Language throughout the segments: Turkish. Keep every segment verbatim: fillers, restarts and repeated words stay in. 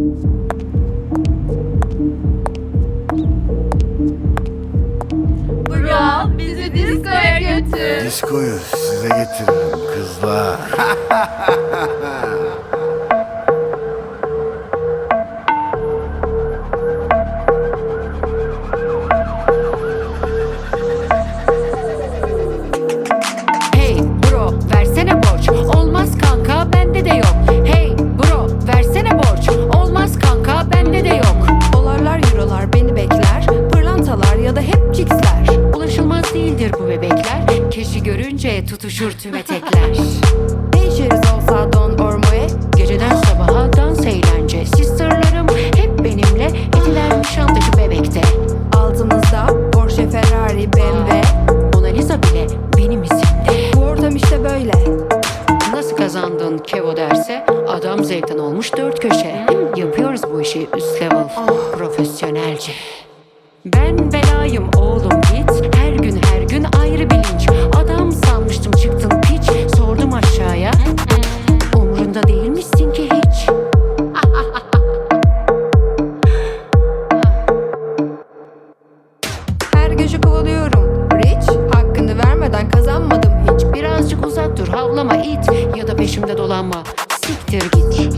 Bro, bizi diskoya götür. Diskoyu size getiririm kızlar. Hey bro versene borç, olmaz kanka bende de yok. Hey bro versene borç, olmaz kanka bende de yok. Dolarlar eurolar beni bekler, pırlantalar ya da hep ciksler. Ulaşılmaz değildir bu bebekler, keşi görünce tutuşur tüm etekler. Ne işiniz olsa don ormoe, Geceden sabaha dans eğlence, sisterlarım hep benimle, etiler Nişantaşı bebekte. altımızda Porsche, Ferrari, B M W. Mona Lisa bile benim isimde. Bu ortam işte böyle. Nasıl kazandın Kevo derse, adam zevkten olmuş dört köşe. Yapıyoruz bu işi üst level, profesyonelce. Ben belayım oğlum git, her gün her gün ayrı bilinç. Adam sanmıştım çıktın piç, sordum aşağıya, umrunda değilmişsin ki hiç. Her gece kovalıyorum rich, hakkını vermeden kazanmadım hiç. Birazcık uzak dur, havlama it, ya da peşimde dolanma, siktir git.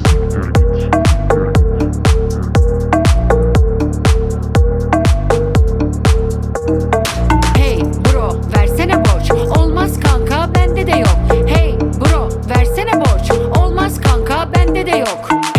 Hey bro versene borç, olmaz kanka bende de yok. Hey bro versene borç, olmaz kanka bende de yok.